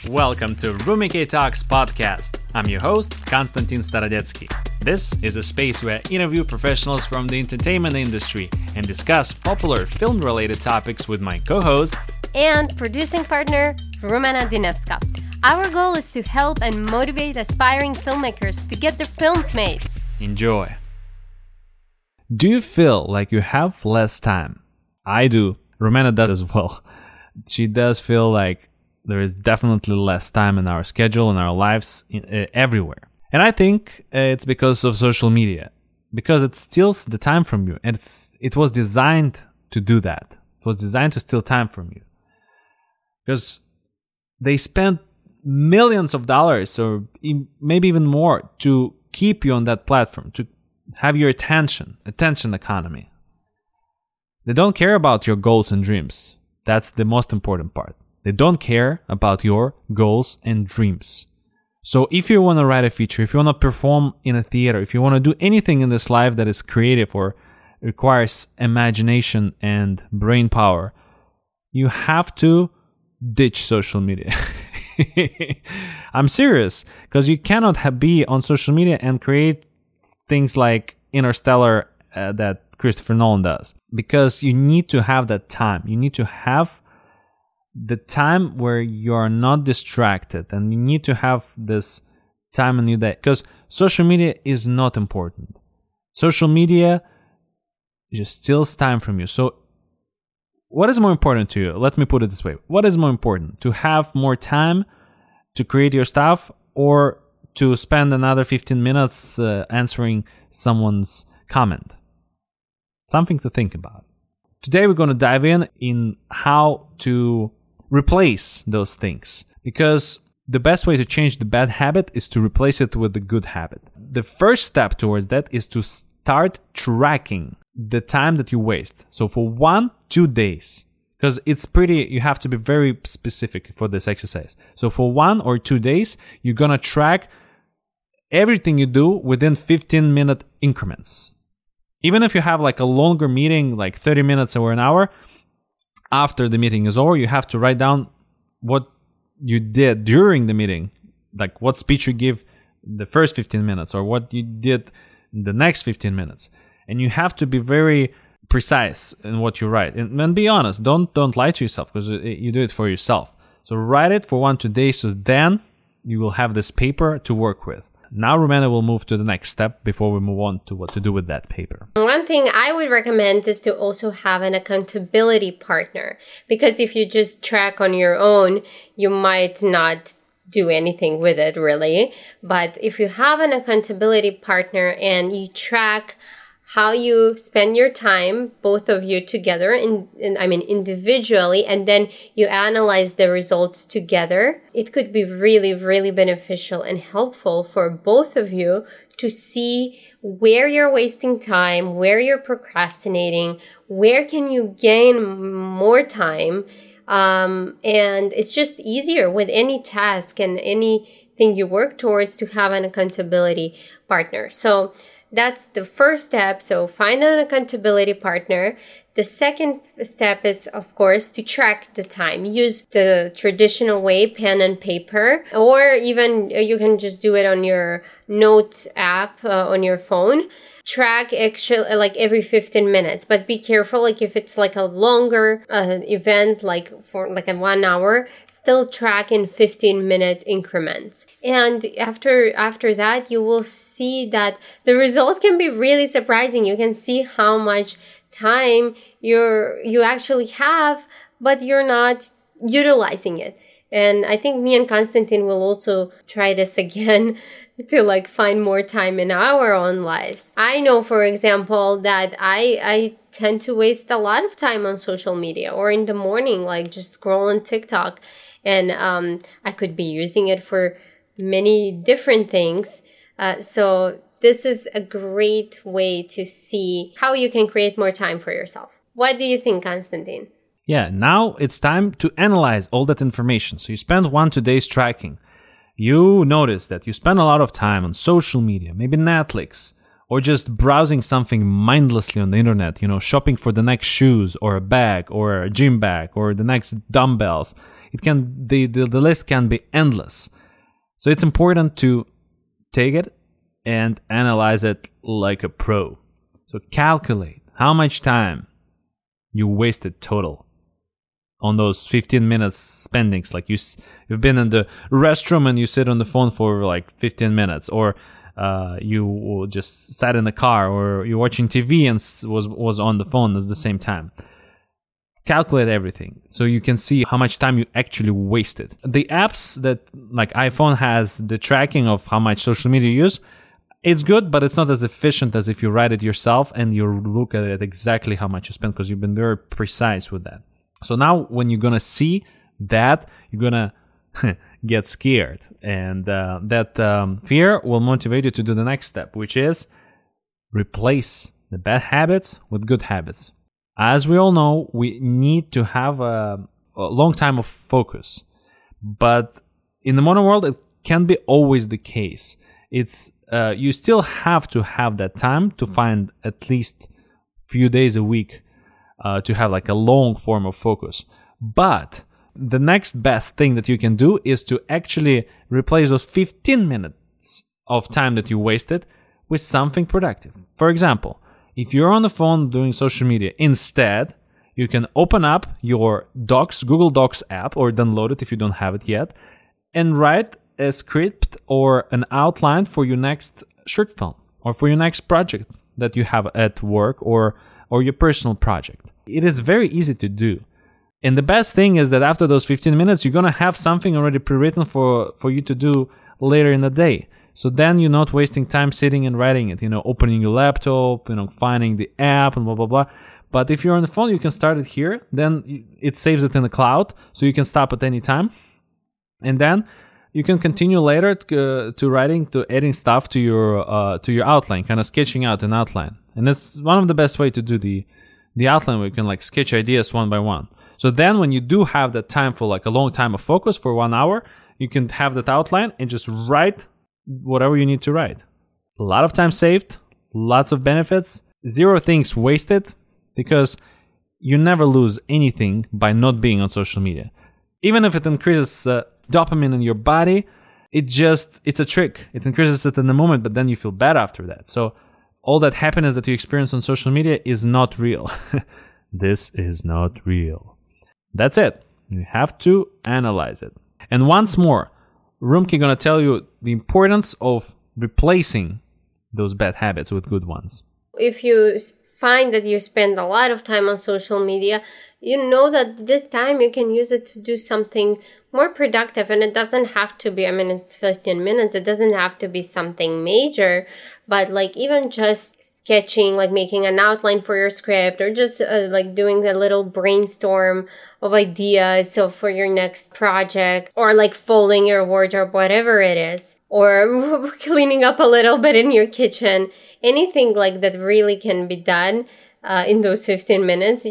Welcome to Rumike Talks podcast. I'm your host, Konstantin Starodetsky. This is a space where I interview professionals from the entertainment industry and discuss popular film-related topics with my co-host and producing partner, Rumena Dinevska. Our goal is to help and motivate aspiring filmmakers to get their films made. Enjoy. Do you feel like you have less time? I do. Rumena does as well. She does feel like there is definitely less time in our schedule, in our lives, everywhere. And I think it's because of social media. Because it steals the time from you. And it was designed to do that. It was designed to steal time from you. Because they spent millions of dollars or maybe even more to keep you on that platform, to have your attention economy. They don't care about your goals and dreams. That's the most important part. They don't care about your goals and dreams. So if you want to write a feature, if you want to perform in a theater, if you want to do anything in this life that is creative or requires imagination and brain power, you have to ditch social media. I'm serious, because you cannot be on social media and create things like Interstellar that Christopher Nolan does, because you need to have that time. You need to have the time where you are not distracted, and you need to have this time in your day, because social media is not important. Social media just steals time from you. So what is more important to you? Let me put it this way. What is more important? To have more time to create your stuff, or to spend another 15 minutes answering someone's comment? Something to think about. Today we're going to dive in how to replace those things, because the best way to change the bad habit is to replace it with the good habit. The first step towards that is to start tracking the time that you waste. So for 1-2 days, because you have to be very specific for this exercise. So for 1 or 2 days, you're going to track everything you do within 15-minute increments. Even if you have like a longer meeting, like 30 minutes or an hour, after the meeting is over, you have to write down what you did during the meeting, like what speech you give the first 15 minutes or what you did the next 15 minutes. And you have to be very precise in what you write. And be honest, don't lie to yourself, because you do it for yourself. So write it for 1-2 days, so then you will have this paper to work with. Now Rumena will move to the next step before we move on to what to do with that paper. One thing I would recommend is to also have an accountability partner, because if you just track on your own, you might not do anything with it really. But if you have an accountability partner and you track how you spend your time, both of you together, individually, and then you analyze the results together, it could be really, really beneficial and helpful for both of you to see where you're wasting time, where you're procrastinating, where can you gain more time. And it's just easier with any task and anything you work towards to have an accountability partner. So that's the first step. So find an accountability partner. The second step is, of course, to track the time. Use the traditional way, pen and paper, or even you can just do it on your notes app on your phone. Track actually like every 15 minutes, but be careful. Like if it's like a longer event, like for like a 1 hour, still track in 15-minute increments. And after that, you will see that the results can be really surprising. You can see how much time you actually have, but you're not utilizing it. And I think me and Konstantin will also try this again to like find more time in our own lives. I know, for example, that I tend to waste a lot of time on social media, or in the morning, like just scrolling TikTok. And I could be using it for many different things. So this is a great way to see how you can create more time for yourself. What do you think, Konstantin? Yeah, now it's time to analyze all that information. So you spend 1-2 days tracking. You notice that you spend a lot of time on social media, maybe Netflix, or just browsing something mindlessly on the internet, shopping for the next shoes or a bag or a gym bag or the next dumbbells. The list can be endless. So it's important to take it and analyze it like a pro. So calculate how much time you wasted total on those 15 minutes spendings. Like you've been in the restroom and you sit on the phone for like 15 minutes, or you just sat in the car, or you're watching TV and was on the phone at the same time. Calculate everything so you can see how much time you actually wasted. The apps that like iPhone has the tracking of how much social media you use. It's good, but it's not as efficient as if you write it yourself and you look at it exactly how much you spent, because you've been very precise with that. So now when you're going to see that, you're going to get scared. And that fear will motivate you to do the next step, which is replace the bad habits with good habits. As we all know, we need to have a long time of focus. But in the modern world, it can't be always the case. It's you still have to have that time to find at least few days a week to have like a long form of focus. But the next best thing that you can do is to actually replace those 15 minutes of time that you wasted with something productive. For example, if you're on the phone doing social media, instead, you can open up your Google Docs app, or download it if you don't have it yet, and write a script or an outline for your next short film or for your next project that you have at work or your personal project. It is very easy to do. And the best thing is that after those 15 minutes, you're going to have something already pre-written for you to do later in the day. So then you're not wasting time sitting and writing it, opening your laptop, finding the app and blah, blah, blah. But if you're on the phone, you can start it here. Then it saves it in the cloud, so you can stop at any time. And then you can continue later to writing, to adding stuff to your outline, kind of sketching out an outline. And that's one of the best way to do the outline, where you can like sketch ideas one by one. So then when you do have that time for like a long time of focus for 1 hour, you can have that outline and just write whatever you need to write. A lot of time saved, lots of benefits, 0 things wasted, because you never lose anything by not being on social media. Even if it increases dopamine in your body, it's a trick. It increases it in the moment, but then you feel bad after that. So all that happiness that you experience on social media is not real. This is not real. That's it. You have to analyze it. And once more, Rumki gonna tell you the importance of replacing those bad habits with good ones. If you find that you spend a lot of time on social media, you know that this time you can use it to do something more productive. And it doesn't have to be, it's 15 minutes. It doesn't have to be something major, but like even just sketching, like making an outline for your script, or just like doing a little brainstorm of ideas. So for your next project, or like folding your wardrobe, whatever it is, or cleaning up a little bit in your kitchen, anything like that really can be done in those 15 minutes.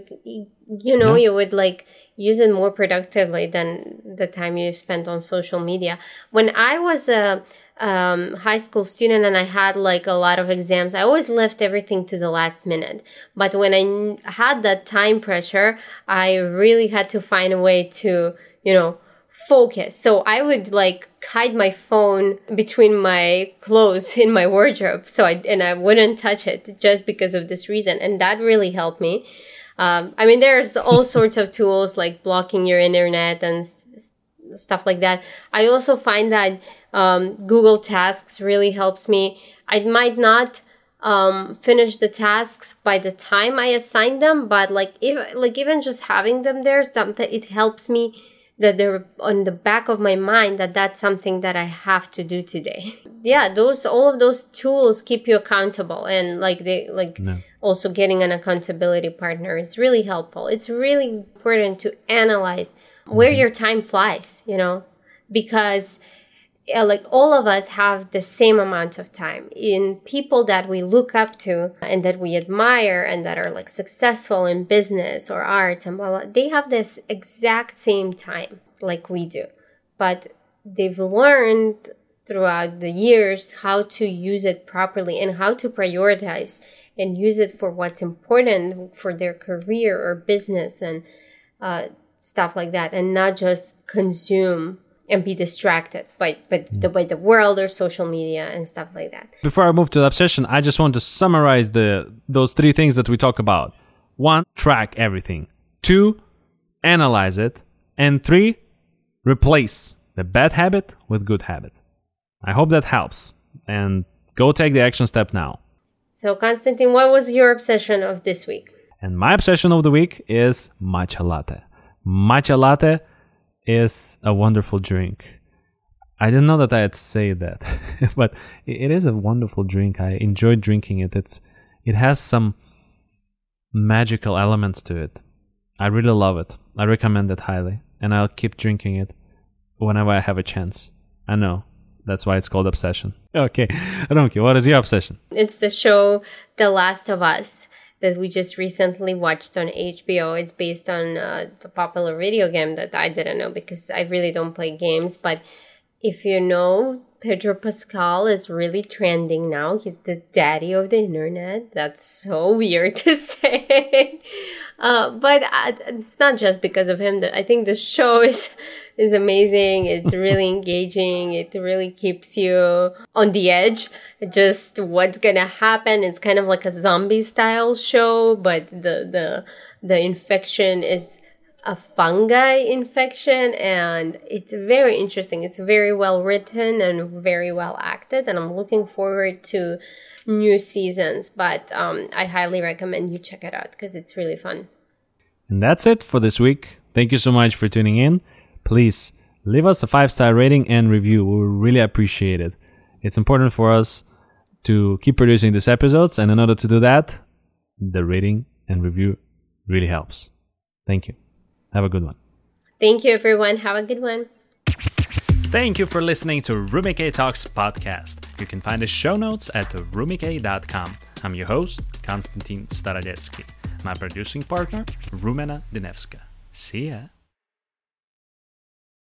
You would like use it more productively than the time you spent on social media. When I was a high school student and I had like a lot of exams, I always left everything to the last minute. But when I had that time pressure, I really had to find a way to, focus. So I would like hide my phone between my clothes in my wardrobe. I wouldn't touch it just because of this reason. And that really helped me. There's all sorts of tools like blocking your internet and stuff like that. I also find that Google Tasks really helps me. I might not finish the tasks by the time I assign them, but even just having them there, it helps me that they're on the back of my mind, that's something that I have to do today. Yeah, all of those tools keep you accountable, and also getting an accountability partner is really helpful. It's really important to analyze where your time flies, because all of us have the same amount of time. In people that we look up to and that we admire and that are like successful in business or arts and blah, blah, they have this exact same time like we do. But they've learned throughout the years how to use it properly and how to prioritize and use it for what's important for their career or business and stuff like that, and not just consume and be distracted by the world or social media and stuff like that. Before I move to the obsession, I just want to summarize those 3 things that we talk about. 1, track everything. 2, analyze it. And 3, replace the bad habit with good habit. I hope that helps. And go take the action step now. So, Konstantin, what was your obsession of this week? And my obsession of the week is matcha latte. Matcha latte is a wonderful drink. I didn't know that I'd say that, but it is a wonderful drink. I enjoy drinking it. It has some magical elements to it. I really love it. I recommend it highly, and I'll keep drinking it whenever I have a chance. I know. That's why it's called obsession. Okay, Rumki, what is your obsession? It's the show The Last of Us that we just recently watched on HBO. It's based on the popular video game that I didn't know because I really don't play games. But if you know, Pedro Pascal is really trending now. He's the daddy of the internet. That's so weird to say. But it's not just because of him. I think the show is amazing. It's really engaging. It really keeps you on the edge. Just what's gonna happen. It's kind of like a zombie style show, but the infection is a fungi infection, and it's very interesting. It's very well written and very well acted, and I'm looking forward to new seasons. But I highly recommend you check it out because it's really fun. And that's it for this week. Thank you so much for tuning in. Please leave us a 5-star rating and review. We really appreciate it. It's important for us to keep producing these episodes, and in order to do that, the rating and review really helps. Thank you. Have a good one. Thank you, everyone. Have a good one. Thank you for listening to Rumik Talks podcast. You can find the show notes at rumik.com. I'm your host, Konstantin Starodetsky. My producing partner, Rumena Dinevska. See ya.